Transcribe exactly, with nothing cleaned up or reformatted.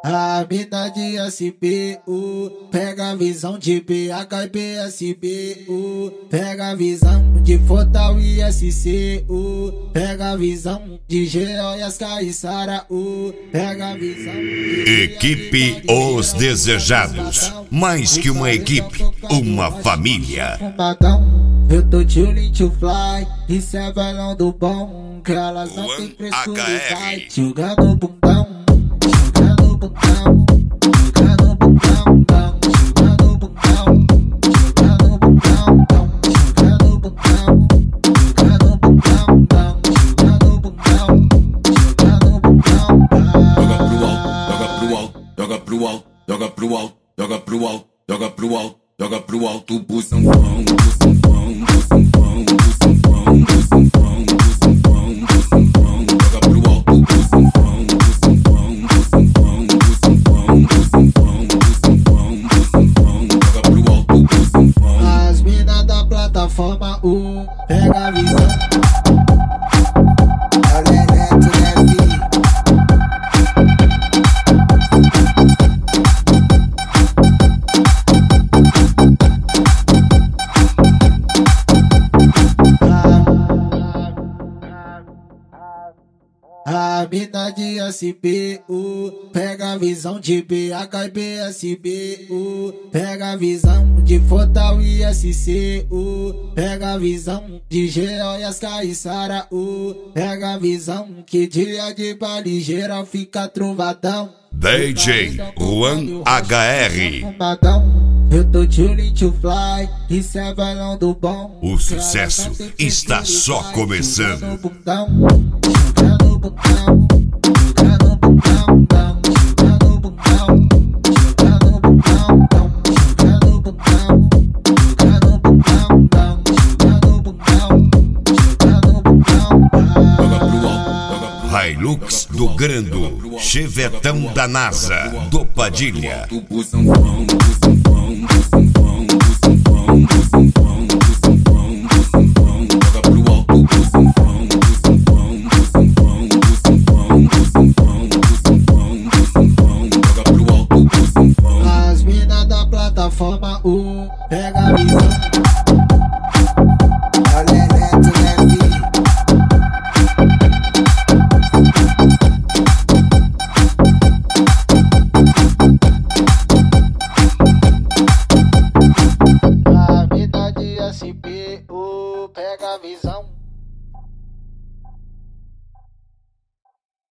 A mina de S P U pega a visão de B H e B S B U, pega a visão de Fortal e S C U, pega a visão de Geo e as Caissara U, pega a visão de Equipe Os Desejados, mais que uma equipe, uma família. Eu tô chillin' to fly, isso é velão do bom, que elas não tem preço de vai, jogando bundão. Joga pro alto, joga pro alto, joga pro alto, joga pro alto, joga pro alto, bução fão, bução fão, bução fão, bução fão, bução fão, bução fão, bução fão, joga pro alto, bução fão, bução fão, bução fão, bução fão, bução fão, bução fão, bução fão, joga pro alto, bução fão. As mina da plataforma um, pega a visão. A mina de S P U pega a visão de B H e B S B U, pega a visão de Fortal e S C U, pega a visão de Geo e as Caissara U, pega a visão que dia de baile geral fica trovadão. D J Juan H R. Eu tô chillin' to fly, isso é velão do bom. O sucesso está só começando. Hilux do Grando, Chevetão da NASA, do Padilha. As mina da plataforma um.